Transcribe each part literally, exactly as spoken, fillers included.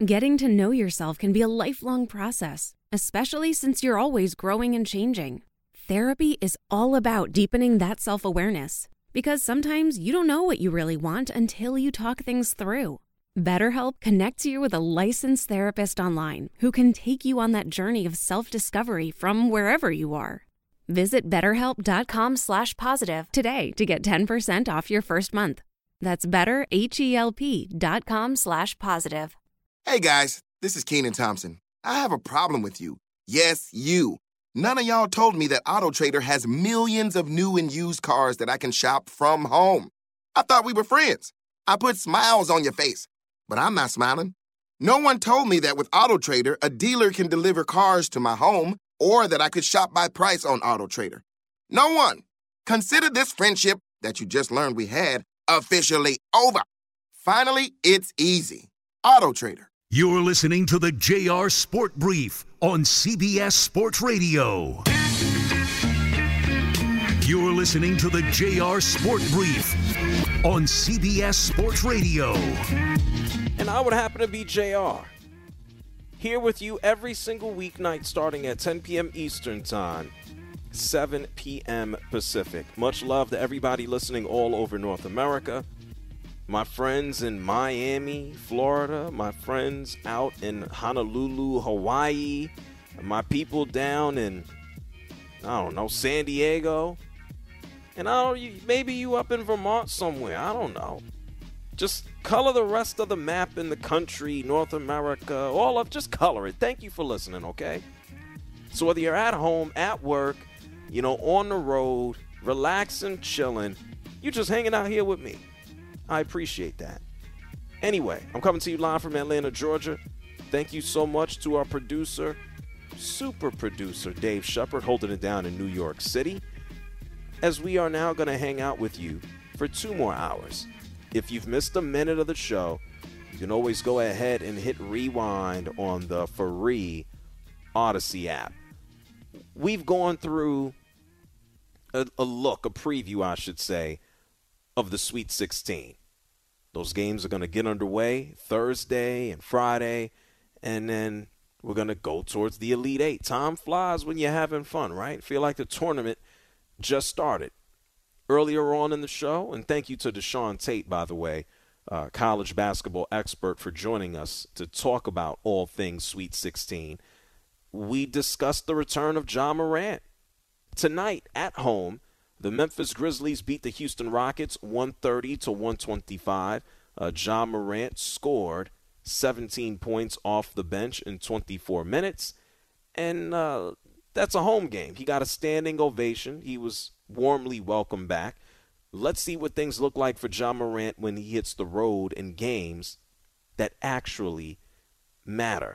Getting to know yourself can be a lifelong process, especially since you're always growing and changing. Therapy is all about deepening that self-awareness, because sometimes you don't know what you really want until you talk things through. BetterHelp connects you with a licensed therapist online who can take you on that journey of self-discovery from wherever you are. Visit betterhelp.com slash positive today to get ten percent off your first month. That's betterhelp.com slash positive. Hey guys, this is Kenan Thompson. I have a problem with you. Yes, you. None of y'all told me that AutoTrader has millions of new and used cars that I can shop from home. I thought we were friends. I put smiles on your face. But I'm not smiling. No one told me that with AutoTrader, a dealer can deliver cars to my home or that I could shop by price on AutoTrader. No one. Consider this friendship that you just learned we had officially over. Finally, it's easy. AutoTrader. You're listening to the J R Sport Brief on C B S Sports Radio. You're listening to the J R Sport Brief on C B S Sports Radio. And I would happen to be J R, here with you every single weeknight starting at ten p.m. Eastern Time, seven p.m. Pacific. Much love to everybody listening all over North America. My friends in Miami, Florida, my friends out in Honolulu, Hawaii, my people down in, I don't know, San Diego. And I don't, maybe you up in Vermont somewhere. I don't know. Just color the rest of the map in the country, North America, all of, just color it. Thank you for listening, okay? So whether you're at home, at work, you know, on the road, relaxing, chilling, you're just hanging out here with me. I appreciate that. Anyway, I'm coming to you live from Atlanta, Georgia. Thank you so much to our producer, super producer, Dave Shepard, holding it down in New York City, as we are now going to hang out with you for two more hours. If you've missed a minute of the show, you can always go ahead and hit rewind on the free Odyssey app. We've gone through a, a look, a preview, I should say, of the Sweet sixteen. Those games are going to get underway Thursday and Friday, and then we're going to go towards the Elite Eight. Time flies when you're having fun, right? Feel like the tournament just started. Earlier on in the show, and thank you to Deshaun Tate, by the way, uh, college basketball expert, for joining us to talk about all things Sweet sixteen. We discussed the return of Ja Morant. Tonight, at home, the Memphis Grizzlies beat the Houston Rockets one thirty to one twenty-five. Uh, Ja Morant scored seventeen points off the bench in twenty-four minutes, and uh, that's a home game. He got a standing ovation. He was warmly welcomed back. Let's see what things look like for Ja Morant when he hits the road in games that actually matter.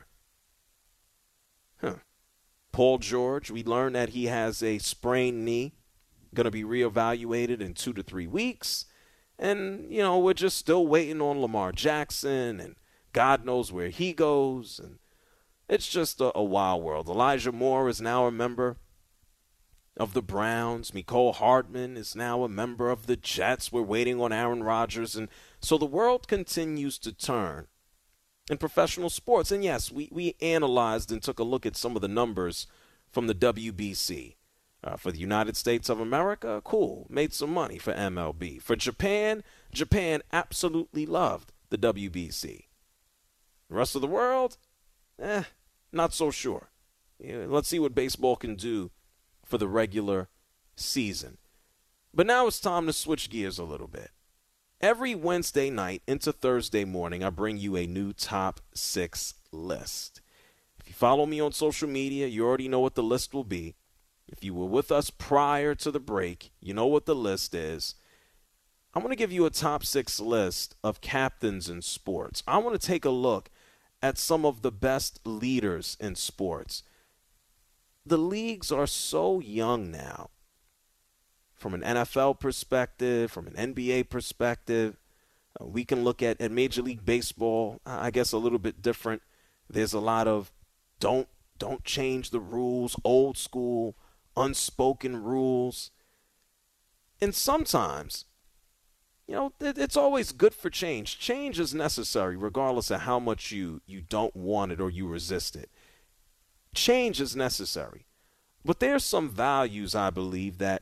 Huh. Paul George, we learned that he has a sprained knee, going to be reevaluated in two to three weeks. And, you know, we're just still waiting on Lamar Jackson, and God knows where he goes. And it's just a, a wild world. Elijah Moore is now a member of the Browns. Mecole Hardman is now a member of the Jets. We're waiting on Aaron Rodgers. And so the world continues to turn in professional sports. And, yes, we, we analyzed and took a look at some of the numbers from the W B C. Uh, for the United States of America, cool, made some money for M L B. For Japan, Japan absolutely loved the W B C. The rest of the world, eh, not so sure. Yeah, let's see what baseball can do for the regular season. But now it's time to switch gears a little bit. Every Wednesday night into Thursday morning, I bring you a new top six list. If you follow me on social media, you already know what the list will be. If you were with us prior to the break, you know what the list is. I'm going to give you a top six list of captains in sports. I want to take a look at some of the best leaders in sports. The leagues are so young now. From an N F L perspective, from an N B A perspective, uh, we can look at, at Major League Baseball, I guess a little bit different. There's a lot of don't don't change the rules, old school, unspoken rules. And sometimes you know, it, it's always good for change. Change is necessary regardless of how much you, you don't want it or you resist it. Change is necessary. But there's some values, I believe, that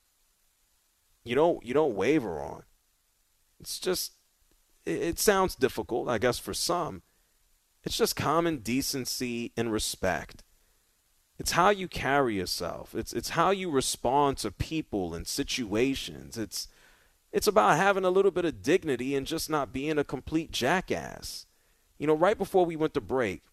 you don't, you don't waver on. It's just, it, it sounds difficult, I guess, for some. It's just common decency and respect. It's how you carry yourself. It's it's how you respond to people and situations. It's it's about having a little bit of dignity and just not being a complete jackass. You know, right before we went to break,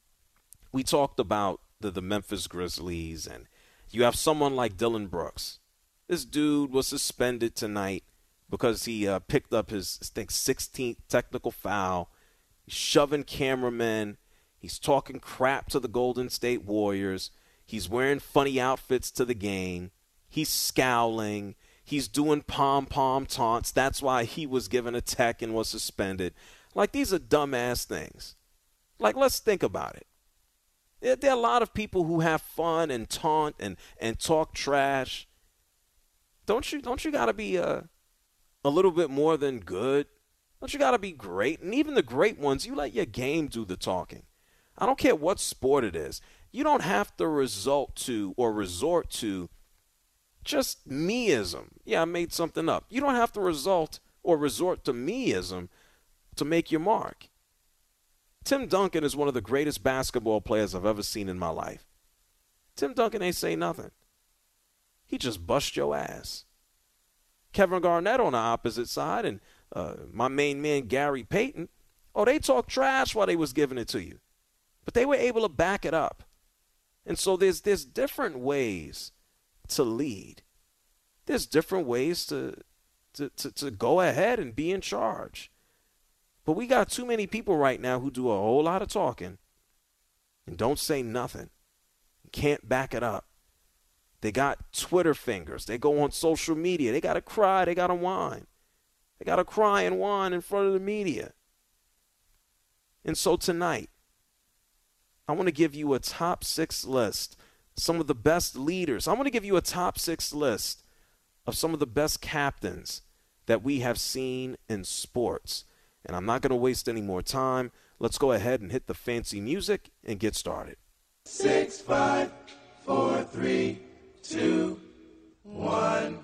we talked about the, the Memphis Grizzlies, and you have someone like Dillon Brooks. This dude was suspended tonight because he uh, picked up his, I think, sixteenth technical foul. He's shoving cameramen. He's talking crap to the Golden State Warriors. He's wearing funny outfits to the game. He's scowling. He's doing pom-pom taunts. That's why he was given a tech and was suspended. Like, these are dumbass things. Like, let's think about it. There, there are a lot of people who have fun and taunt and, and talk trash. Don't you don't you got to be a, a little bit more than good? Don't you got to be great? And even the great ones, you let your game do the talking. I don't care what sport it is. You don't have to resort to or resort to just meism. Yeah, I made something up. You don't have to resort or resort to meism to make your mark. Tim Duncan is one of the greatest basketball players I've ever seen in my life. Tim Duncan ain't say nothing. He just bust your ass. Kevin Garnett on the opposite side and uh, my main man Gary Payton, oh, they talk trash while they was giving it to you. But they were able to back it up. And so there's there's different ways to lead. There's different ways to, to, to, to go ahead and be in charge. But we got too many people right now who do a whole lot of talking and don't say nothing. Can't back it up. They got Twitter fingers. They go on social media. They got to cry. They got to whine. They got to cry and whine in front of the media. And so tonight, I want to give you a top six list, some of the best leaders. I want to give you a top six list of some of the best captains that we have seen in sports. And I'm not going to waste any more time. Let's go ahead and hit the fancy music and get started. Six, five, four, three, two, one.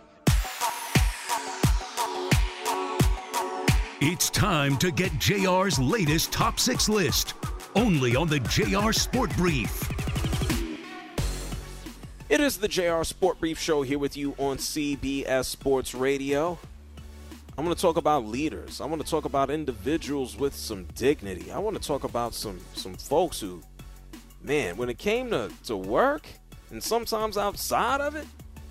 It's time to get J R's latest top six list. Only on the J R Sport Brief. It is the J R Sport Brief show here with you on C B S Sports Radio. I want to talk about leaders. I want to talk about individuals with some dignity. I want to talk about some some folks who, man, when it came to, to work and sometimes outside of it,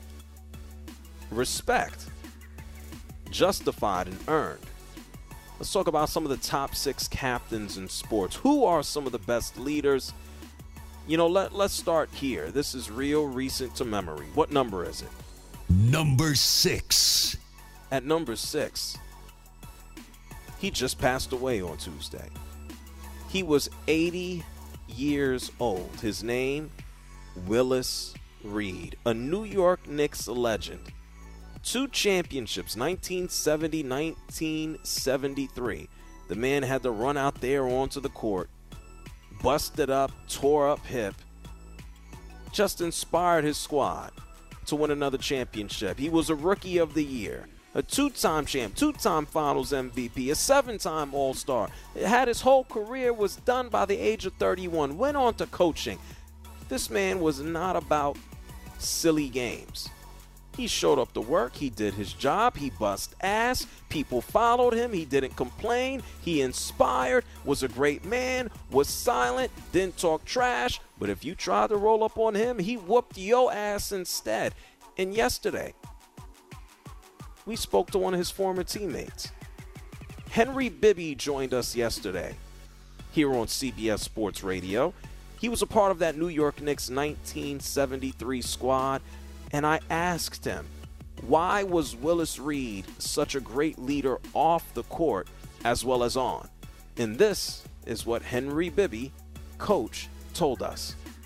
respect, justified and earned. Let's talk about some of the top six captains in sports. Who are some of the best leaders? You know, let, let's start here. This is real recent to memory. What number is it? Number six. At number six, he just passed away on Tuesday. He was eighty years old. His name, Willis Reed, a New York Knicks legend. Two championships, nineteen seventy, nineteen seventy-three. The man had to run out there onto the court, busted up, tore up hip, just inspired his squad to win another championship. He was a Rookie of the Year, a two-time champ, two-time Finals M V P, a seven-time All-Star. It had his whole career, was done by the age of thirty-one, went on to coaching. This man was not about silly games. He showed up to work. He did his job. He bust ass. People followed him. He didn't complain. He inspired, was a great man, was silent, didn't talk trash. But if you tried to roll up on him, he whooped your ass instead. And yesterday, we spoke to one of his former teammates. Henry Bibby joined us yesterday here on C B S Sports Radio. He was a part of that New York Knicks nineteen seventy-three squad. And I asked him, why was Willis Reed such a great leader off the court as well as on? And this is what Henry Bibby, coach, told us.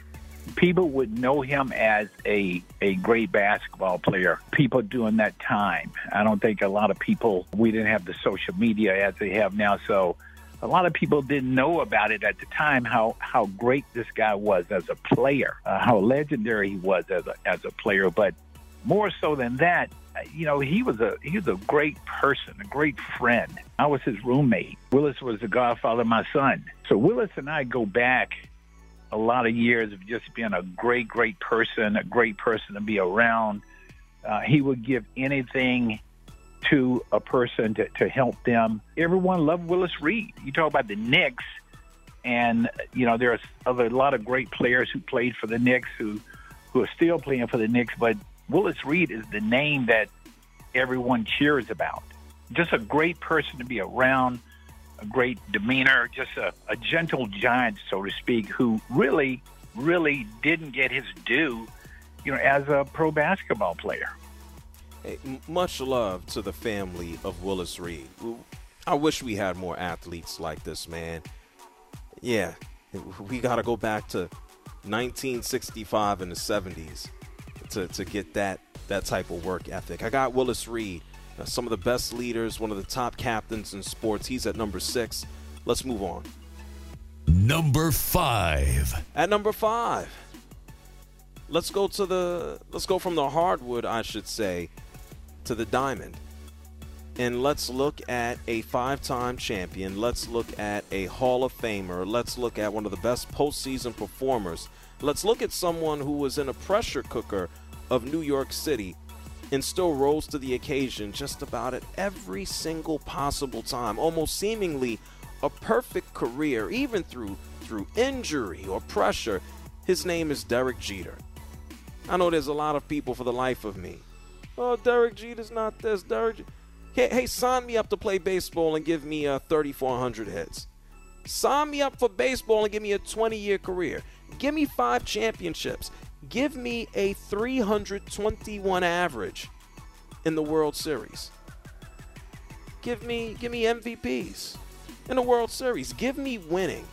people would know him as a, a great basketball player, people during that time. I don't think a lot of people, we didn't have the social media as they have now, so a lot of people didn't know about it at the time, how, how great this guy was as a player, uh, how legendary he was as a, as a player. But more so than that, you know, he was a he was a great person, a great friend. I was his roommate. Willis was the godfather of my son. So Willis and I go back a lot of years of just being a great, great person, a great person to be around. Uh, he would give anything to a person to, to help them. Everyone loved Willis Reed. You talk about the Knicks, and, you know, there's other, a lot of great players who played for the Knicks who, who are still playing for the Knicks, but Willis Reed is the name that everyone cheers about. Just a great person to be around, a great demeanor, just a, a gentle giant, so to speak, who really, really didn't get his due, you know, as a pro basketball player. Hey, much love to the family of Willis Reed. I wish we had more athletes like this, man. Yeah, we got to go back to nineteen sixty-five in the seventies to, to get that, that type of work ethic. I got Willis Reed, uh, some of the best leaders, one of the top captains in sports. He's at number six. Let's move on. Number five. At number five, let's go to the let's go from the hardwood, I should say, to the diamond. And let's look at a five-time champion. Let's look at a Hall of Famer. Let's look at one of the best postseason performers. Let's look at someone who was in a pressure cooker of New York City and still rose to the occasion just about at every single possible time, almost seemingly a perfect career, even through through injury or pressure. His name is Derek Jeter. I know there's a lot of people, for the life of me, oh, Derek Jeter's not this. Derek, hey, hey, sign me up to play baseball and give me uh, thirty-four hundred hits. Sign me up for baseball and give me a twenty-year career. Give me five championships. Give me a three hundred twenty-one average in the World Series. Give me, give me M V Ps in the World Series. Give me winning.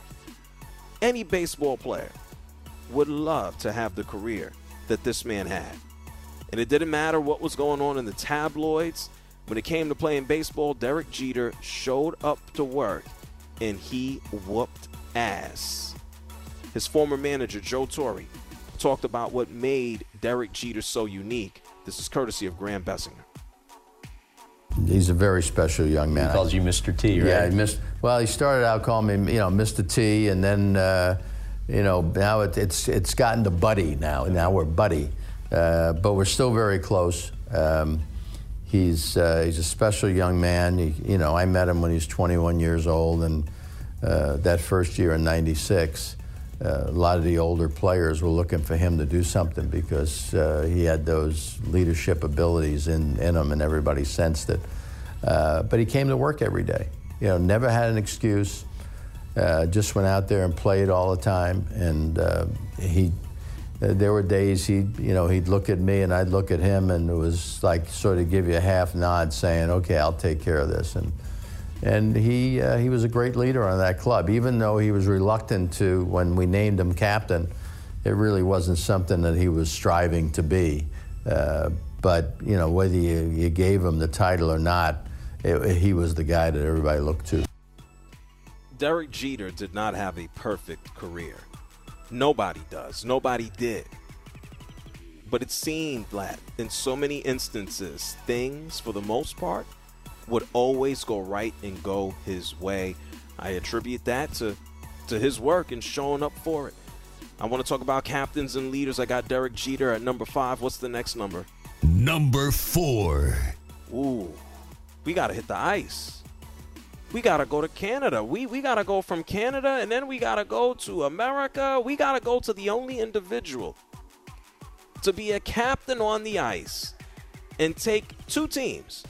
Any baseball player would love to have the career that this man had. And it didn't matter what was going on in the tabloids. When it came to playing baseball, Derek Jeter showed up to work, and he whooped ass. His former manager, Joe Torre, talked about what made Derek Jeter so unique. This is courtesy of Graham Bessinger. He's a very special young man. He calls you Mister T, right? Yeah, he missed, well, he started out calling me, you know, Mister T, and then, uh, you know, now it, it's it's gotten to Buddy now. Now we're Buddy, uh, but we're still very close. Um, he's uh, he's a special young man. He, you know, I met him when he was twenty-one years old, and uh, that first year in ninety-six, uh, a lot of the older players were looking for him to do something because uh, he had those leadership abilities in, in him, and everybody sensed it. Uh, but he came to work every day. You know, never had an excuse. Uh, just went out there and played all the time. And uh, he, uh, there were days he, you know, he'd look at me and I'd look at him, and it was like sort of give you a half nod, saying, "Okay, I'll take care of this." And and he uh, he was a great leader on that club, even though he was reluctant to. When we named him captain, it really wasn't something that he was striving to be. Uh, but you know, whether you, you gave him the title or not, it, he was the guy that everybody looked to. Derek Jeter did not have a perfect career. Nobody does. Nobody did. But it seemed that in so many instances, things, for the most part, would always go right and go his way. I attribute that to, to his work and showing up for it. I want to talk about captains and leaders. I got Derek Jeter at number five. What's the next number? Number four. Ooh, we got to hit the ice. We got to go to Canada. We we got to go from Canada, and then we got to go to America. We got to go to the only individual to be a captain on the ice and take two teams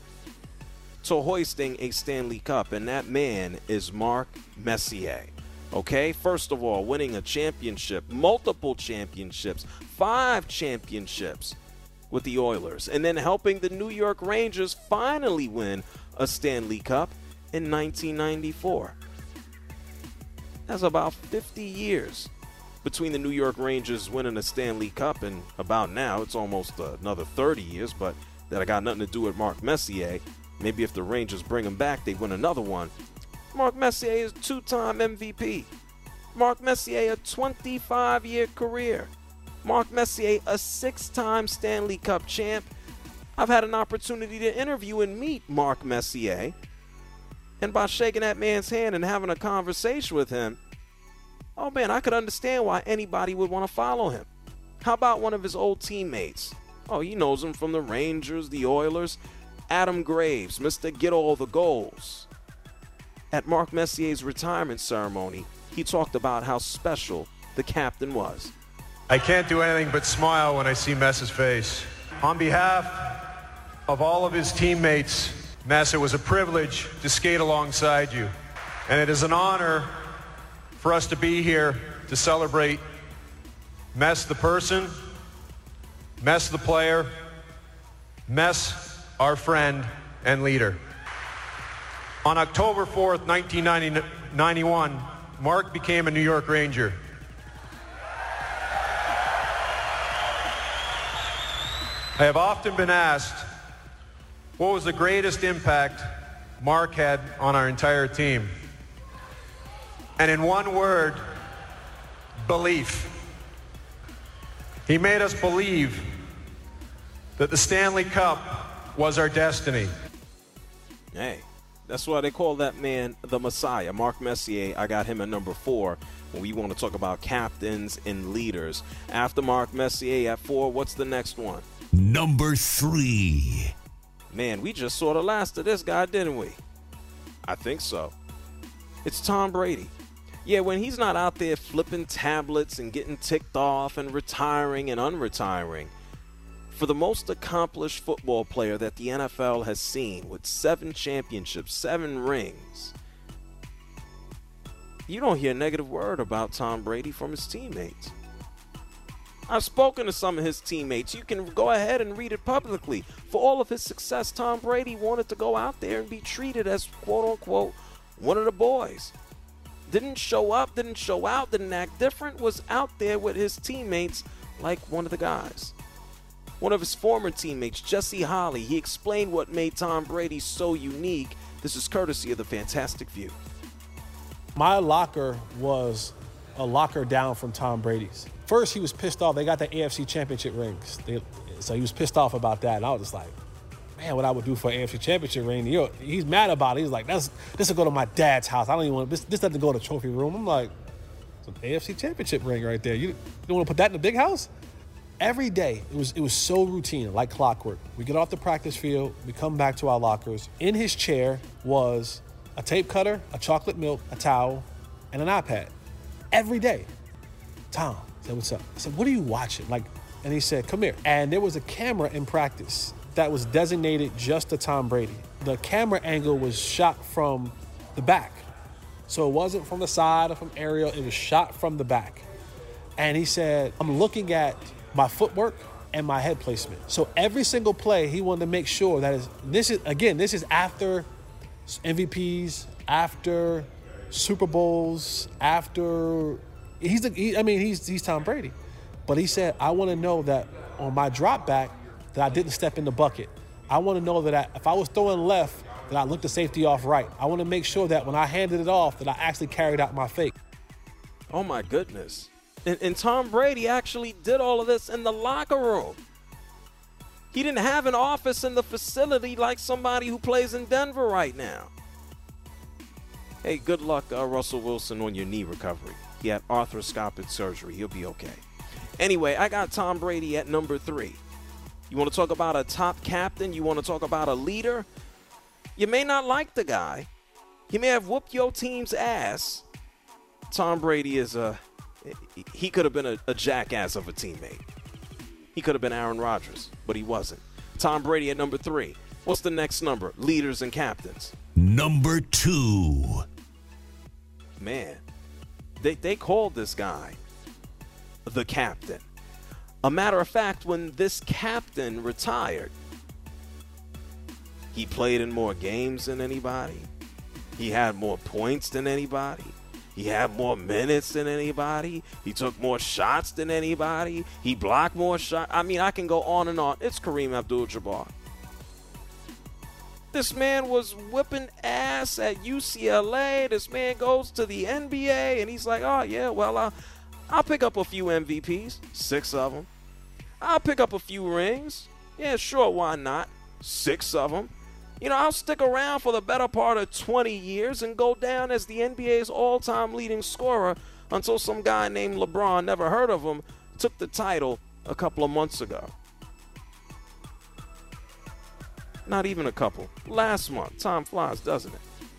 to hoisting a Stanley Cup, and that man is Mark Messier. Okay, first of all, winning a championship, multiple championships, five championships with the Oilers, and then helping the New York Rangers finally win a Stanley Cup in nineteen ninety-four. That's about fifty years between the New York Rangers winning a Stanley Cup and about now, it's almost uh, another thirty years, but that got nothing to do with Mark Messier. Maybe if the Rangers bring him back, they win another one. Mark Messier is two-time M V P. Mark Messier, a twenty-five-year career. Mark Messier, a six-time Stanley Cup champ. I've had an opportunity to interview and meet Mark Messier. And by shaking that man's hand and having a conversation with him, oh man, I could understand why anybody would want to follow him. How about one of his old teammates? Oh, he knows him from the Rangers, the Oilers. Adam Graves, Mister Get All the Goals. At Mark Messier's retirement ceremony, he talked about how special the captain was. I can't do anything but smile when I see Mess's face. On behalf of all of his teammates, Mess, it was a privilege to skate alongside you. And it is an honor for us to be here to celebrate Mess the person, Mess the player, Mess our friend and leader. On October fourth, nineteen ninety-one, Mark became a New York Ranger. I have often been asked, what was the greatest impact Mark had on our entire team? And in one word, belief. He made us believe that the Stanley Cup was our destiny. Hey, that's why they call that man the Messiah. Mark Messier, I got him at number four when we want to talk about captains and leaders. After Mark Messier at four, what's the next one? Number three. Man, we just saw the last of this guy, didn't we? I think so. It's Tom Brady. Yeah, when he's not out there flipping tablets and getting ticked off and retiring and unretiring, for the most accomplished football player that the N F L has seen with seven championships, seven rings, you don't hear a negative word about Tom Brady from his teammates. I've spoken to some of his teammates. You can go ahead and read it publicly. For all of his success, Tom Brady wanted to go out there and be treated as, quote-unquote, one of the boys. Didn't show up, didn't show out, didn't act different, was out there with his teammates like one of the guys. One of his former teammates, Jesse Holley, he explained what made Tom Brady so unique. This is courtesy of the Fantastic View. My locker was a locker down from Tom Brady's. First, he was pissed off. They got the A F C Championship rings. They, so he was pissed off about that. And I was just like, man, what I would do for an A F C Championship ring. You know, he's mad about it. He's like, That's, this will go to my dad's house. I don't even want this. This doesn't go to the trophy room. I'm like, it's an A F C Championship ring right there. You, you don't want to put that in the big house? Every day, it was it was so routine, like clockwork. We get off the practice field, we come back to our lockers. In his chair was a tape cutter, a chocolate milk, a towel, and an iPad. Every day. Tom, I said, what's up? I said, what are you watching? Like, and he said, come here. And there was a camera in practice that was designated just to Tom Brady. The camera angle was shot from the back. So it wasn't from the side or from aerial, it was shot from the back. And he said, I'm looking at my footwork and my head placement. So every single play, he wanted to make sure that is, this is, again, this is after M V Ps, after Super Bowls, after, he's the, he, I mean, he's he's Tom Brady. But he said, I want to know that on my drop back, that I didn't step in the bucket. I want to know that I, if I was throwing left, that I looked the safety off right. I want to make sure that when I handed it off, that I actually carried out my fake. Oh my goodness. And, and Tom Brady actually did all of this in the locker room. He didn't have an office in the facility like somebody who plays in Denver right now. Hey, good luck, uh, Russell Wilson, on your knee recovery. He had arthroscopic surgery. He'll be okay. Anyway, I got Tom Brady at number three. You want to talk about a top captain? You want to talk about a leader? You may not like the guy. He may have whooped your team's ass. Tom Brady is a... He could have been a, a jackass of a teammate. He could have been Aaron Rodgers, but he wasn't. Tom Brady at number three. What's the next number? Leaders and captains. Number two. Man, they, they called this guy the captain. A matter of fact, when this captain retired, he played in more games than anybody. He had more points than anybody. He had more minutes than anybody. He took more shots than anybody. He blocked more shots. I mean, I can go on and on. It's Kareem Abdul-Jabbar. This man was whipping ass at U C L A. This man goes to the N B A, and he's like, oh, yeah, well, I'll, I'll pick up a few M V Ps, six of them. I'll pick up a few rings. Yeah, sure, why not? Six of them. You know, I'll stick around for the better part of twenty years and go down as the N B A's all-time leading scorer until some guy named LeBron, never heard of him, took the title a couple of months ago. Not even a couple. Last month. Time flies, doesn't it?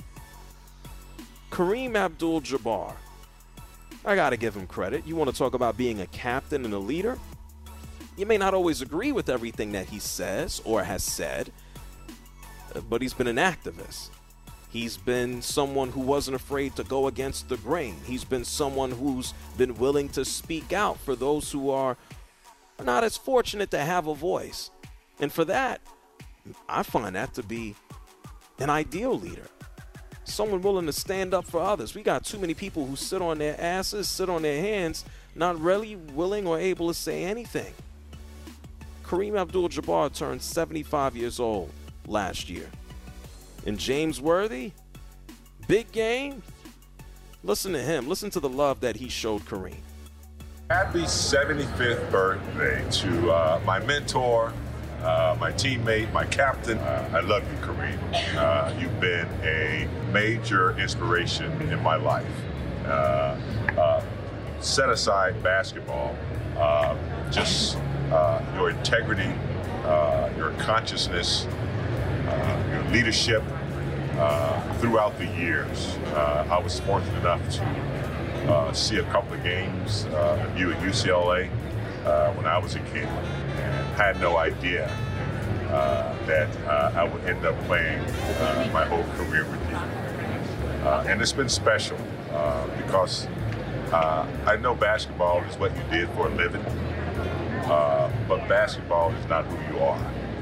Kareem Abdul-Jabbar. I got to give him credit. You want to talk about being a captain and a leader? You may not always agree with everything that he says or has said, but he's been an activist. He's been someone who wasn't afraid to go against the grain. He's been someone who's been willing to speak out for those who are not as fortunate to have a voice. And for that, I find that to be an ideal leader. Someone willing to stand up for others. We got too many people who sit on their asses, sit on their hands, not really willing or able to say anything. Kareem Abdul-Jabbar turned seventy-five years old last year. And James Worthy, big game. Listen to him. Listen to the love that he showed Kareem. Happy seventy-fifth birthday to uh, my mentor, uh, my teammate, my captain. Uh, I love you, Kareem. Uh, you've been a major inspiration in my life. Uh, uh, set aside basketball, uh, just uh, your integrity, uh, your consciousness, uh, your leadership uh, throughout the years. Uh, I was fortunate enough to uh, see a couple of games uh, of you at U C L A uh, when I was a kid, and had no idea uh, that uh, I would end up playing uh, my whole career with you. Uh, and it's been special uh, because uh, I know basketball is what you did for a living, uh, but basketball is not who you are.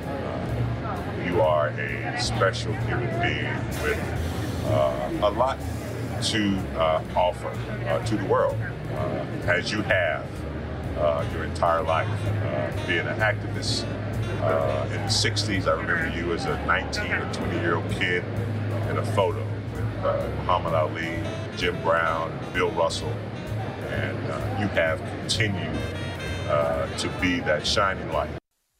Uh, you are a special human being with uh, a lot to uh, offer uh, to the world, uh, as you have uh, your entire life. Uh, being an activist uh, in the sixties, I remember you as a nineteen or twenty year old kid in a photo. Uh, Muhammad Ali, Jim Brown, Bill Russell, and uh, you have continued uh, to be that shining light.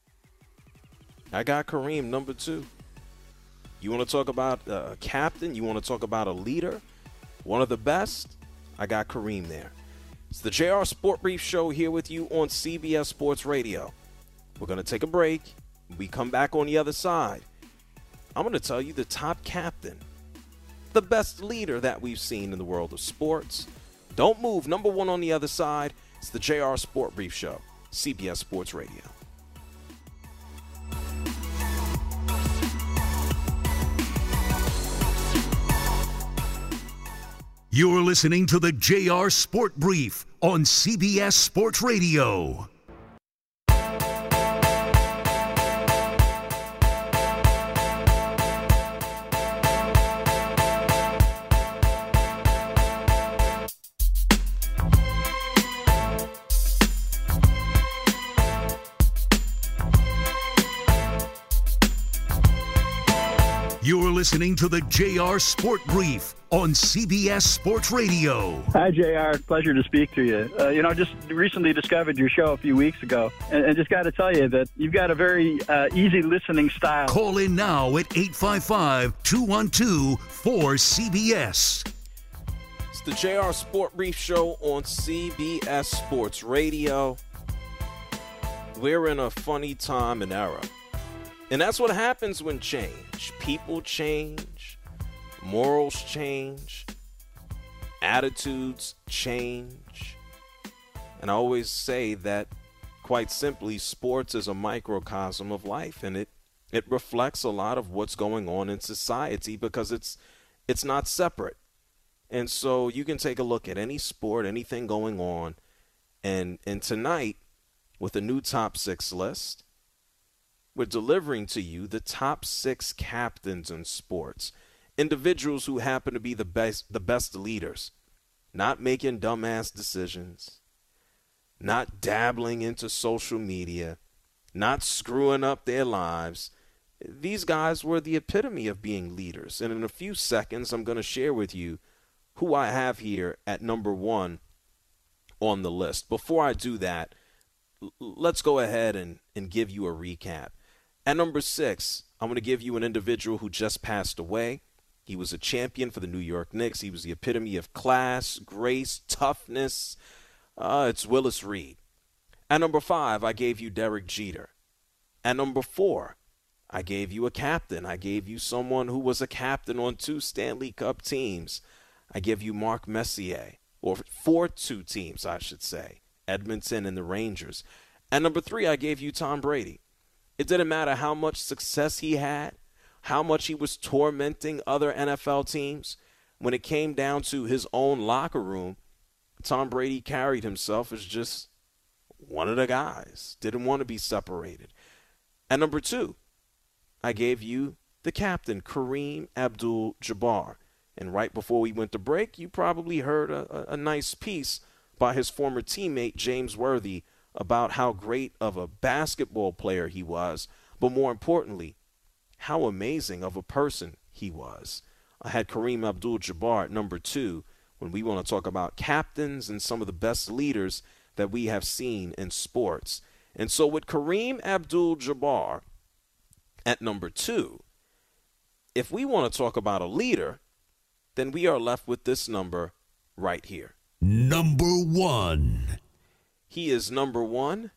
I got Kareem, number two. You want to talk about a captain? You want to talk about a leader? One of the best? I got Kareem there. It's the J R Sport Brief Show here with you on C B S Sports Radio. We're going to take a break. When we come back on the other side, I'm going to tell you the top captain, the best leader that we've seen in the world of sports. Don't move. Number one on the other side. It's the J R Sport Brief Show, C B S Sports Radio. You're listening to the J R Sport Brief on C B S Sports Radio. You're listening to the J R Sport Brief on C B S Sports Radio. Hi, J R. Pleasure to speak to you. Uh, you know, just recently discovered your show a few weeks ago, and, and just got to tell you that you've got a very uh, easy listening style. Call in now at eight five five, two one two, four C B S. It's the J R Sport Brief Show on C B S Sports Radio. We're in a funny time and era. And that's what happens when change. People change, morals change, attitudes change. And I always say that, quite simply, sports is a microcosm of life, and it, it reflects a lot of what's going on in society because it's it's not separate. And so you can take a look at any sport, anything going on, and and tonight, with a new top six list, we're delivering to you the top six captains in sports, individuals who happen to be the best, the best leaders. not making dumbass decisions, not dabbling into social media, not screwing up their lives. These guys were the epitome of being leaders. And in a few seconds, I'm going to share with you who I have here at number one on the list. Before I do that, l- let's go ahead and, and give you a recap. At number six, I'm going to give you an individual who just passed away. He was a champion for the New York Knicks. He was the epitome of class, grace, toughness. Uh, it's Willis Reed. At number five, I gave you Derek Jeter. At number four, I gave you a captain. I gave you someone who was a captain on two Stanley Cup teams. I give you Mark Messier, or for two teams, I should say, Edmonton and the Rangers. At number three, I gave you Tom Brady. It didn't matter how much success he had, how much he was tormenting other N F L teams. When it came down to his own locker room, Tom Brady carried himself as just one of the guys. Didn't want to be separated. At number two, I gave you the captain, Kareem Abdul-Jabbar. And right before we went to break, you probably heard a, a, a nice piece by his former teammate, James Worthy, about how great of a basketball player he was, but more importantly, how amazing of a person he was. I had Kareem Abdul-Jabbar at number two when we want to talk about captains and some of the best leaders that we have seen in sports. And so with Kareem Abdul-Jabbar at number two, if we want to talk about a leader, then we are left with this number right here. Number one. He is number one.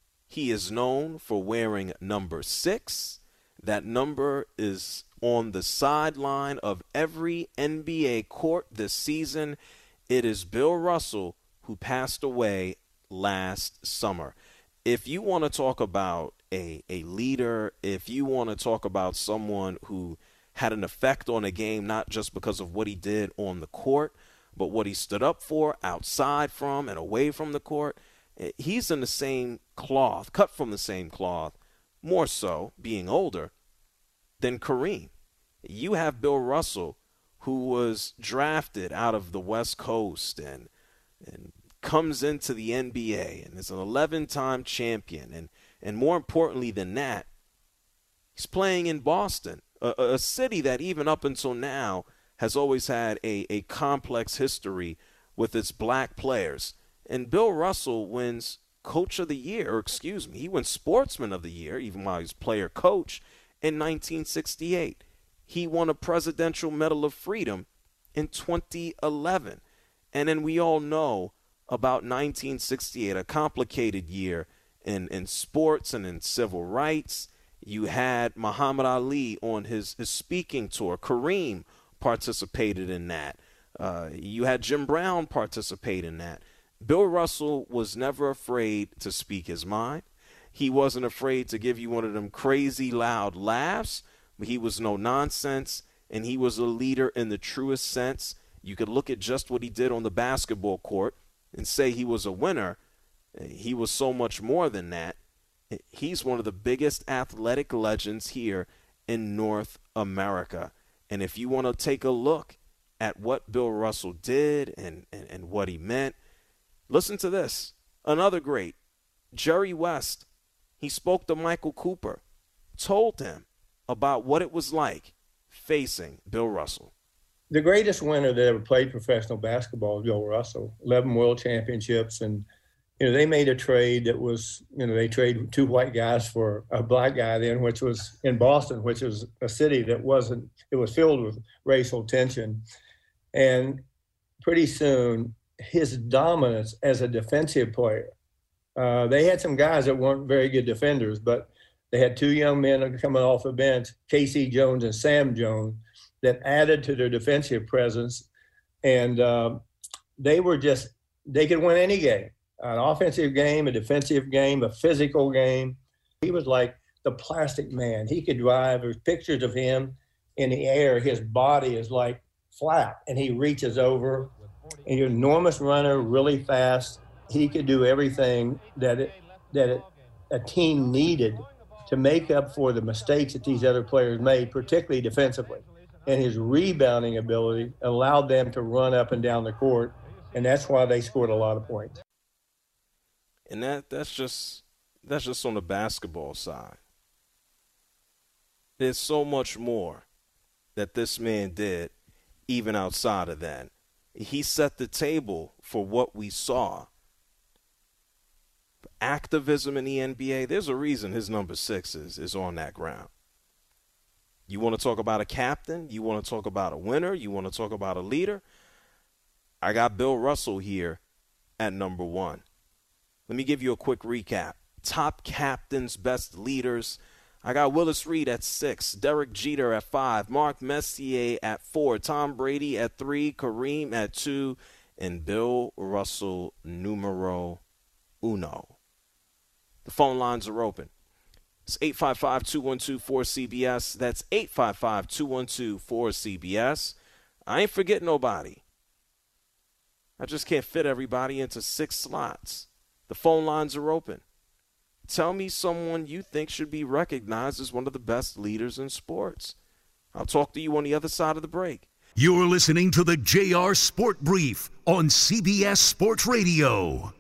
He is known for wearing number six. That number is on the sideline of every N B A court this season. It is Bill Russell, who passed away last summer. If you want to talk about a, a leader, if you want to talk about someone who had an effect on a game, not just because of what he did on the court, but what he stood up for outside from and away from the court, he's in the same cloth, cut from the same cloth, more so, being older, than Kareem. You have Bill Russell, who was drafted out of the West Coast and and comes into the N B A and is an eleven-time champion. And, and more importantly than that, he's playing in Boston, a, a city that even up until now has always had a, a complex history with its black players. And Bill Russell wins Coach of the Year, or excuse me, he wins Sportsman of the Year, even while he's player coach, in nineteen sixty-eight. He won a Presidential Medal of Freedom in twenty eleven. And then we all know about nineteen sixty-eight, a complicated year in, in sports and in civil rights. You had Muhammad Ali on his, his speaking tour. Kareem participated in that. Uh, you had Jim Brown participate in that. Bill Russell was never afraid to speak his mind. He wasn't afraid to give you one of them crazy loud laughs. He was no nonsense, and he was a leader in the truest sense. You could look at just what he did on the basketball court and say he was a winner. He was so much more than that. He's one of the biggest athletic legends here in North America. And if you want to take a look at what Bill Russell did and, and, and what he meant, listen to this. Another great, Jerry West. He spoke to Michael Cooper, told him about what it was like facing Bill Russell. The greatest winner that ever played professional basketball is Bill Russell, eleven world championships. And, you know, they made a trade that was, you know, they traded two white guys for a black guy then, which was in Boston, which was a city that wasn't, it was filled with racial tension. And pretty soon, his dominance as a defensive player, uh, they had some guys that weren't very good defenders, but they had two young men coming off the bench, K C Jones and Sam Jones, that added to their defensive presence. And uh, they were just, they could win any game, an offensive game, a defensive game, a physical game. He was like the plastic man. He could drive. There's pictures of him in the air. His body is like flat, and he reaches over. And he's an enormous runner, really fast. He could do everything that it, that it, a team needed to make up for the mistakes that these other players made, particularly defensively. And his rebounding ability allowed them to run up and down the court and that's why they scored a lot of points. And that that's just that's just on the basketball side. There's so much more that this man did, even outside of that. He set the table for what we saw. Activism in the N B A, there's a reason his number six is, is on that ground. You want to talk about a captain? You want to talk about a winner? You want to talk about a leader? I got Bill Russell here at number one. Let me give you a quick recap. Top captains, best leaders. I got Willis Reed at six, Derek Jeter at five, Mark Messier at four, Tom Brady at three, Kareem at two, and Bill Russell numero uno. The phone lines are open. It's eight five five, two one two, four C B S. That's eight five five, two one two, four C B S. I ain't forgetting nobody. I just can't fit everybody into six slots. The phone lines are open. Tell me someone you think should be recognized as one of the best leaders in sports. I'll talk to you on the other side of the break. You're listening to the J R Sport Brief on C B S Sports Radio.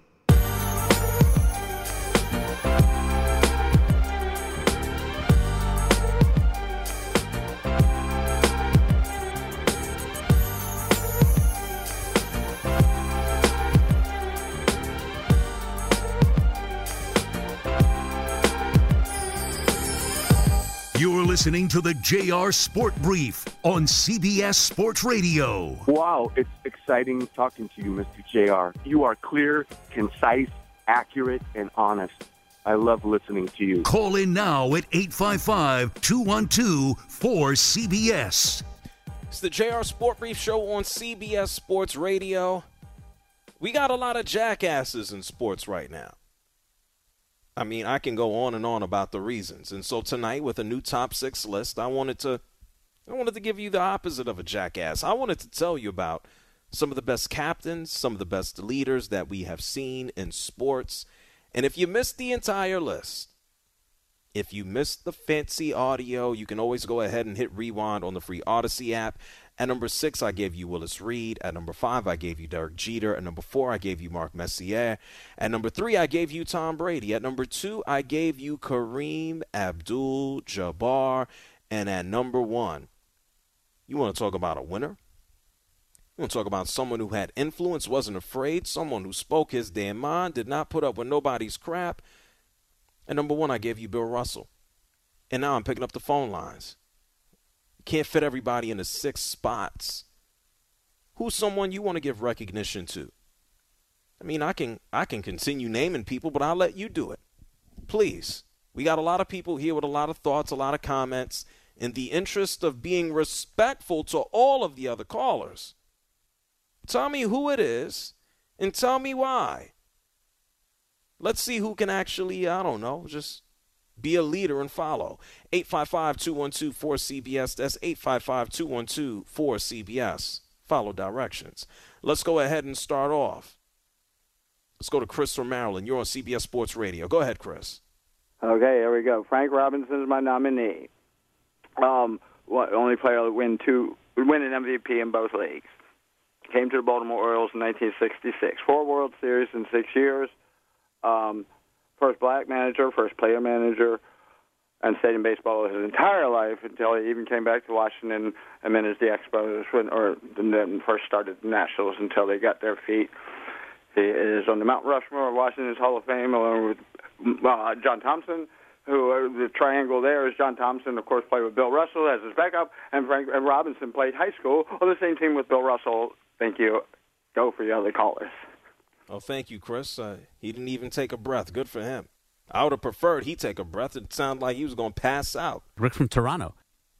You're listening to the J R Sport Brief on C B S Sports Radio. Wow, it's exciting talking to you, Mister J R. You are clear, concise, accurate, and honest. I love listening to you. Call in now at eight five five, two one two, four C B S. It's the J R Sport Brief Show on C B S Sports Radio. We got a lot of jackasses in sports right now. I mean, I can go on and on about the reasons. And so tonight, with a new top six list, I wanted to I wanted to give you the opposite of a jackass. I wanted to tell you about some of the best captains, some of the best leaders that we have seen in sports. And if you missed the entire list, if you missed the fancy audio, you can always go ahead and hit rewind on the free Odyssey app. At number six, I gave you Willis Reed. At number five, I gave you Derek Jeter. At number four, I gave you Mark Messier. At number three, I gave you Tom Brady. At number two, I gave you Kareem Abdul-Jabbar. And at number one, you want to talk about a winner? You want to talk about someone who had influence, wasn't afraid, someone who spoke his damn mind, did not put up with nobody's crap. At number one, I gave you Bill Russell. And now I'm picking up the phone lines. Can't fit everybody into six spots. Who's someone you want to give recognition to? I mean, I can I can continue naming people, but I'll let you do it. Please. We got a lot of people here with a lot of thoughts, a lot of comments. In the interest of being respectful to all of the other callers, tell me who it is and tell me why. Let's see who can actually, I don't know, just be a leader and follow. eight five five, two one two, four C B S. That's eight five five, two one two, four C B S. Follow directions. Let's go ahead and start off. Let's go to Chris from Maryland. You're on C B S Sports Radio. Go ahead, Chris. Okay, here we go. Frank Robinson is my nominee. Um, only player to win two, win an M V P in both leagues. Came to the Baltimore Orioles in nineteen sixty-six. Four World Series in six years. Um, first black manager, first player manager, and stayed in baseball his entire life until he even came back to Washington and managed the Expos, when, or then first started the Nationals until they got their feet. He is on the Mount Rushmore of Washington's Hall of Fame along with uh, John Thompson, who uh, the triangle there is John Thompson, of course, played with Bill Russell as his backup, and Frank and Robinson played high school on the same team with Bill Russell. Thank you. Go for the other callers. Oh, thank you, Chris. Uh, he didn't even take a breath. Good for him. I would have preferred he take a breath. It sounded like he was going to pass out. Rick from Toronto.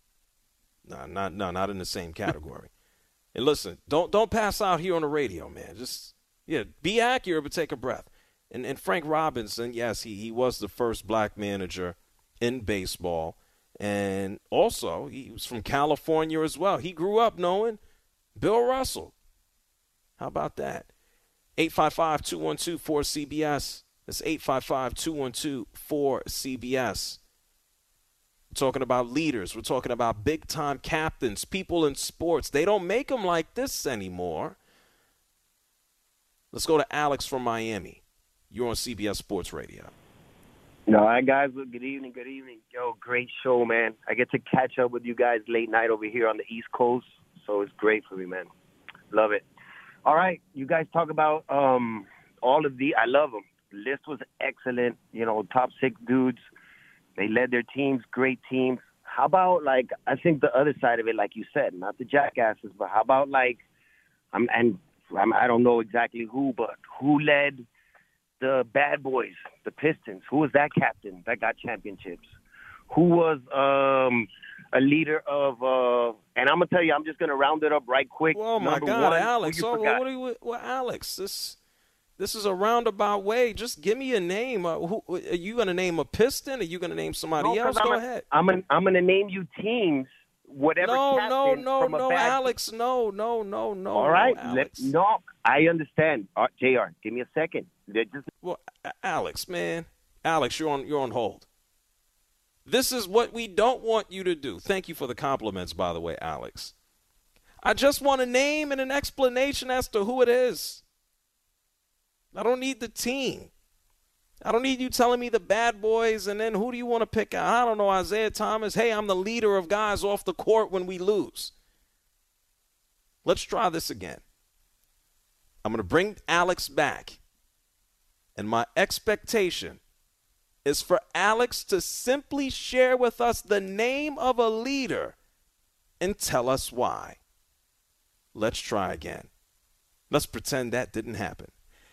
No, not no, not in the same category. And listen, don't don't pass out here on the radio, man. Just yeah, be accurate, but take a breath. And and Frank Robinson, yes, he he was the first black manager in baseball, and also he was from California as well. He grew up knowing Bill Russell. How about that? eight five five, two one two, four C B S. That's eight five five, two one two, four C B S. We're talking about leaders. We're talking about big-time captains, people in sports. They don't make them like this anymore. Let's go to Alex from Miami. You're on C B S Sports Radio. All right, guys. Good evening. Good evening. Yo, great show, man. I get to catch up with you guys late night over here on the East Coast, so it's great for me, man. Love it. All right, you guys talk about um, all of the – I love them. The list was excellent. You know, top six dudes. They led their teams, great teams. How about, like, I think the other side of it, like you said, not the jackasses, but how about, like, I'm, and I'm, I don't know exactly who, but who led – the bad boys, the Pistons? Who was that captain that got championships? Who was um, a leader of, uh, and I'm going to tell you, I'm just going to round it up right quick. Oh, my Number God, one, Alex. Oh, forgot? what are you, well, Alex, this this is a roundabout way. Just give me a name. Uh, who, are you going to name a Piston? Are you going to name somebody No, else? 'cause Go I'm ahead. A, I'm going I'm to name you teams, whatever No, captain no, no, from a no, bad Alex. No, no, no, no. All right. no, Let, Alex. no, I understand. Uh, J R, give me a second. They're just Well, Alex, man. Alex, you're on you're on hold. This is what we don't want you to do. Thank you for the compliments, by the way, Alex. I just want a name and an explanation as to who it is. I don't need the team. I don't need you telling me the bad boys and then who do you want to pick out? I don't know, Isaiah Thomas. Hey, I'm the leader of guys off the court when we lose. Let's try this again. I'm going to bring Alex back. And my expectation is for Alex to simply share with us the name of a leader and tell us why. Let's try again. Let's pretend that didn't happen.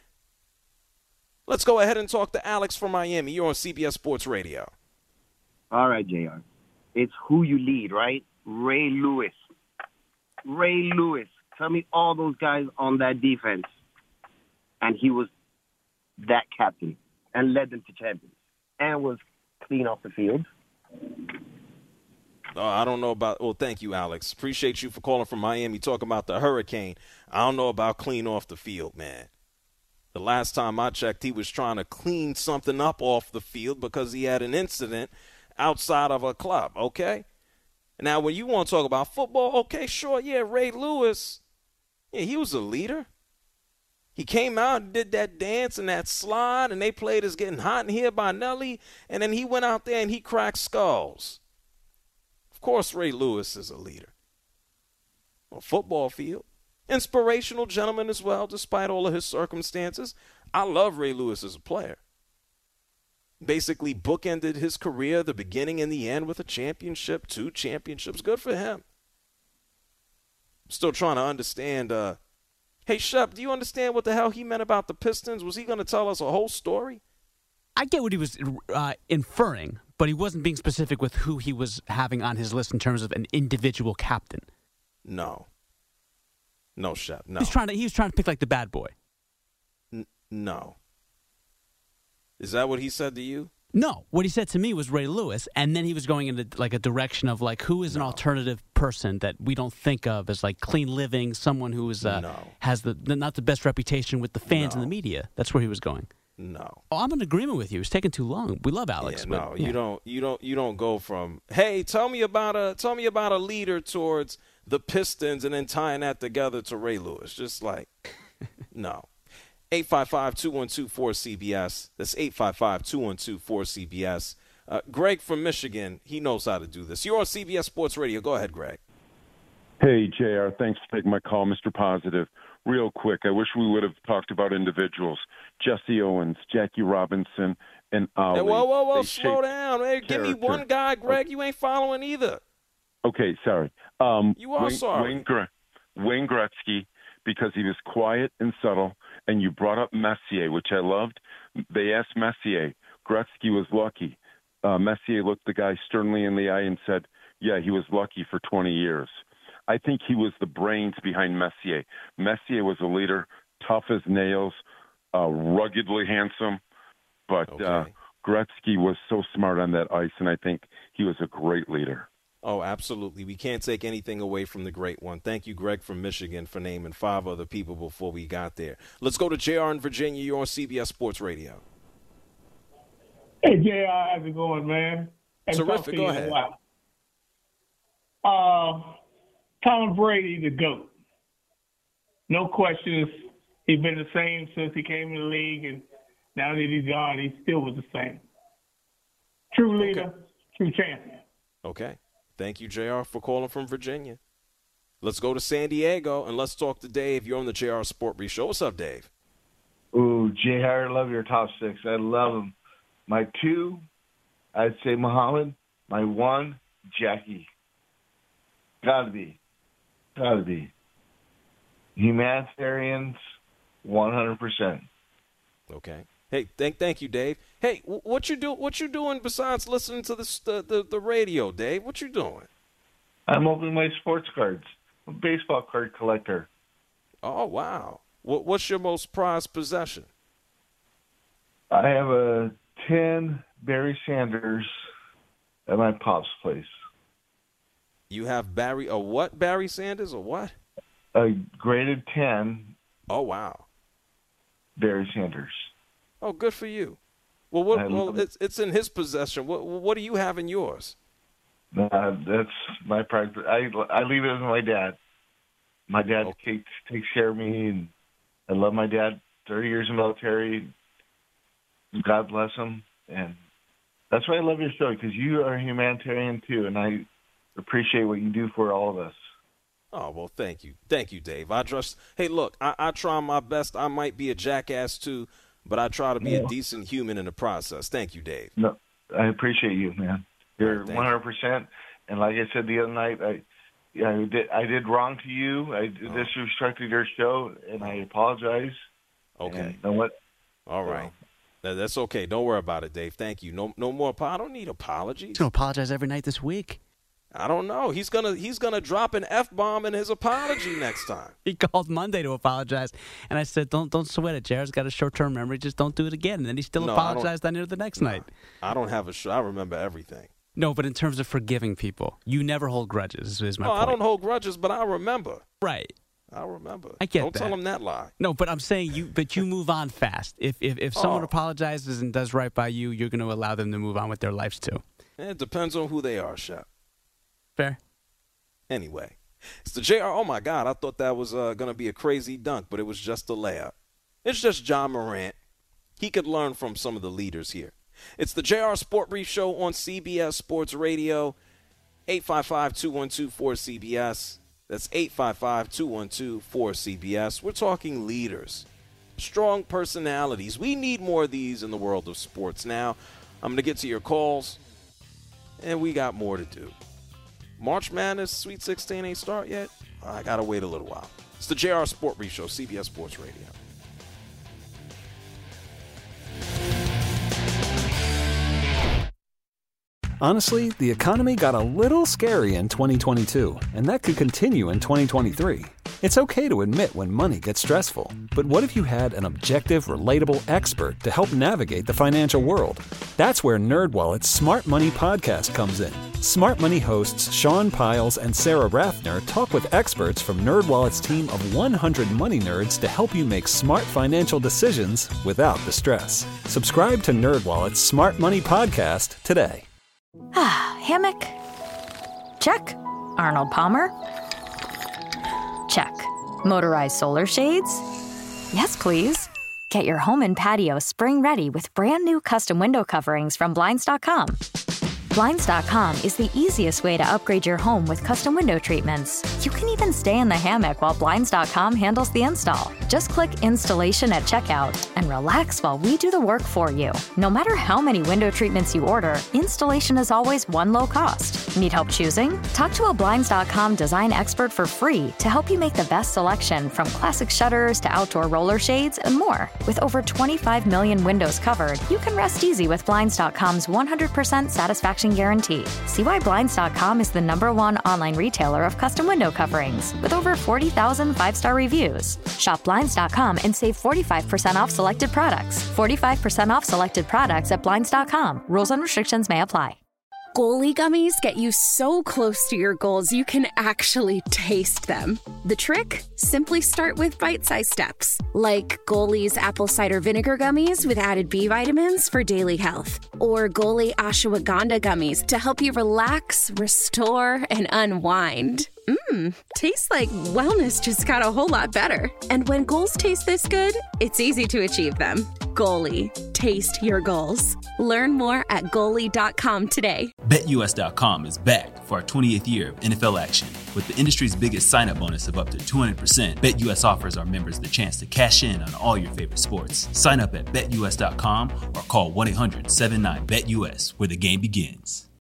Let's go ahead and talk to Alex from Miami. You're on C B S Sports Radio. All right, J R. It's who you lead, right? Ray Lewis. Ray Lewis. Tell me all those guys on that defense. And he was that captain and led them to champions and was clean off the field. Oh, I don't know about – well, thank you, Alex. Appreciate you for calling from Miami, talking about the hurricane. I don't know about clean off the field, man. The last time I checked, he was trying to clean something up off the field because he had an incident outside of a club, okay? Now, when you want to talk about football, okay, sure, yeah, Ray Lewis, yeah, he was a leader. He came out and did that dance and that slide, and they played It's Getting Hot in Here by Nelly, and then he went out there and he cracked skulls. Of course, Ray Lewis is a leader. On a football field. Inspirational gentleman as well, despite all of his circumstances. I love Ray Lewis as a player. Basically bookended his career, the beginning and the end, with a championship, two championships. Good for him. Still trying to understand. Uh, hey, Shep, do you understand what the hell he meant about the Pistons? Was he going to tell us a whole story? I get what he was uh, inferring, but he wasn't being specific with who he was having on his list in terms of an individual captain. No. No, Shep, no. He was trying to, he was trying to pick like the bad boy. N- no. Is that what he said to you? No. What he said to me was Ray Lewis, and then he was going into like a direction of like who is an no. alternative person that we don't think of as like clean living, someone who is uh, no. has the not the best reputation with the fans no. and the media. That's where he was going. No. Oh, I'm in agreement with you. It's taking too long. We love Alex. Yeah, but, no, yeah. you don't. You don't. You don't go from hey, tell me about a tell me about a leader towards the Pistons and then tying that together to Ray Lewis. Just like no. eight five five, two one two, four C B S. That's eight five five, two one two, four C B S. Uh, Greg from Michigan, he knows how to do this. You're on C B S Sports Radio. Go ahead, Greg. Hey, J R. Thanks for taking my call, Mister Positive. Real quick, I wish we would have talked about individuals. Jesse Owens, Jackie Robinson, and Ali. Hey, whoa, whoa, whoa, They slow down. Hey, give me character. one guy, Greg. You ain't following either. Okay, sorry. Um, You are Wayne, sorry. Wayne, Gre- Wayne Gretzky, because he was quiet and subtle, and you brought up Messier, which I loved. They asked Messier. Gretzky was lucky. Uh, Messier looked the guy sternly in the eye and said, yeah, he was lucky for twenty years. I think he was the brains behind Messier. Messier was a leader, tough as nails, uh, ruggedly handsome, but Okay. uh, Gretzky was so smart on that ice, and I think he was a great leader. Oh, absolutely. We can't take anything away from the great one. Thank you, Greg from Michigan, for naming five other people before we got there. Let's go to J R in Virginia. You're on C B S Sports Radio. Hey, J R, how's it going, man? Haven't talked Terrific. to Go you in a ahead. while. Uh, Tom Brady, the GOAT. No questions. He's been the same since he came in the league, and now that he's gone, he still was the same. True leader, okay. True champion. Okay. Thank you, J R, for calling from Virginia. Let's go to San Diego, and let's talk to Dave. You're on the J R Sport Brief Show. What's up, Dave? Ooh, J R, I love your top six. I love them. My two, I'd say Muhammad. My one, Jackie. Gotta be. Gotta be. Humanitarians, one hundred percent. Okay. Hey, thank thank you, Dave. Hey, what you do? What you doing besides listening to this, the, the the radio, Dave? What you doing? I'm opening my sports cards. I'm a baseball card collector. Oh wow! What what's your most prized possession? I have a ten Barry Sanders at my pop's place. You have Barry a what? Barry Sanders or what? A graded ten. Oh wow! Barry Sanders. Oh, good for you. Well, what, well, it's it's in his possession. What what do you have in yours? Uh, that's my pride. I I leave it with my dad. My dad okay. takes takes care of me, and I love my dad. Thirty years in the military. God bless him, and that's why I love your show, because you are a humanitarian too, and I appreciate what you do for all of us. Oh, well, thank you. Thank you, Dave. I just, hey, look, I, I try my best. I might be a jackass too, but I try to be no. a decent human in the process. Thank you, Dave. No, I appreciate you, man. You're right, one hundred percent. And like I said the other night, I, I did I did wrong to you. I oh. disrespected your show, and I apologize. Okay. And you know what? All right. So, that's okay. Don't worry about it, Dave. Thank you. No, no more. I don't need apologies. He's gonna apologize every night this week. I don't know. He's gonna he's gonna drop an F bomb in his apology next time. He called Monday to apologize, and I said, "Don't don't sweat it. Jared's got a short term memory. Just don't do it again." And then he still no, apologized on it the next no, night. I don't have a sh- I remember everything. No, but in terms of forgiving people, you never hold grudges. Is my no, point. I don't hold grudges, but I remember. Right. I remember. I get Don't that. tell him that lie. No, but I'm saying you. But you move on fast. If if if someone oh. apologizes and does right by you, you're going to allow them to move on with their lives too. It depends on who they are, Shep. Fair. Anyway, it's the J R. Oh my God, I thought that was uh, going to be a crazy dunk, but it was just a layup. It's just John Morant. He could learn from some of the leaders here. It's the J R Sport Brief Show on C B S Sports Radio. eight five five, two one two, four C B S. That's eight five five, two one two, four C B S. We're talking leaders, strong personalities. We need more of these in the world of sports now. I'm going to get to your calls, and we got more to do. March Madness Sweet sixteen ain't start yet? I got to wait a little while. It's the J R Sport Brief Show, C B S Sports Radio. Honestly, the economy got a little scary in twenty twenty-two, and that could continue in twenty twenty-three. It's okay to admit when money gets stressful, but what if you had an objective, relatable expert to help navigate the financial world? That's where NerdWallet's Smart Money Podcast comes in. Smart Money hosts Sean Piles and Sarah Rathner talk with experts from NerdWallet's team of one hundred money nerds to help you make smart financial decisions without the stress. Subscribe to NerdWallet's Smart Money Podcast today. Ah, hammock. Check. Arnold Palmer. Check. Motorized solar shades? Yes, please. Get your home and patio spring ready with brand new custom window coverings from Blinds dot com. Blinds dot com is the easiest way to upgrade your home with custom window treatments. You can even stay in the hammock while Blinds dot com handles the install. Just click installation at checkout and relax while we do the work for you. No matter how many window treatments you order, installation is always one low cost. Need help choosing? Talk to a Blinds dot com design expert for free to help you make the best selection, from classic shutters to outdoor roller shades and more. With over twenty-five million windows covered, you can rest easy with Blinds dot com's one hundred percent satisfaction guarantee. See why Blinds dot com is the number one online retailer of custom window coverings with over forty thousand five-star reviews. Shop Blinds dot com and save forty-five percent off selected products. forty-five percent off selected products at Blinds dot com. Rules and restrictions may apply. Goalie gummies get you so close to your goals you can actually taste them. The trick? Simply start with bite-sized steps, like Goalie's apple cider vinegar gummies with added B vitamins for daily health, or Goalie ashwagandha gummies to help you relax, restore, and unwind. Mmm, tastes like wellness just got a whole lot better. And when goals taste this good, it's easy to achieve them. Goalie, taste your goals. Learn more at goalie dot com today. Bet U S dot com is back for our twenty-eighth year of N F L action. With the industry's biggest sign-up bonus of up to two hundred percent, BetUS offers our members the chance to cash in on all your favorite sports. Sign up at bet U S dot com or call one eight hundred seven nine bet U S where the game begins.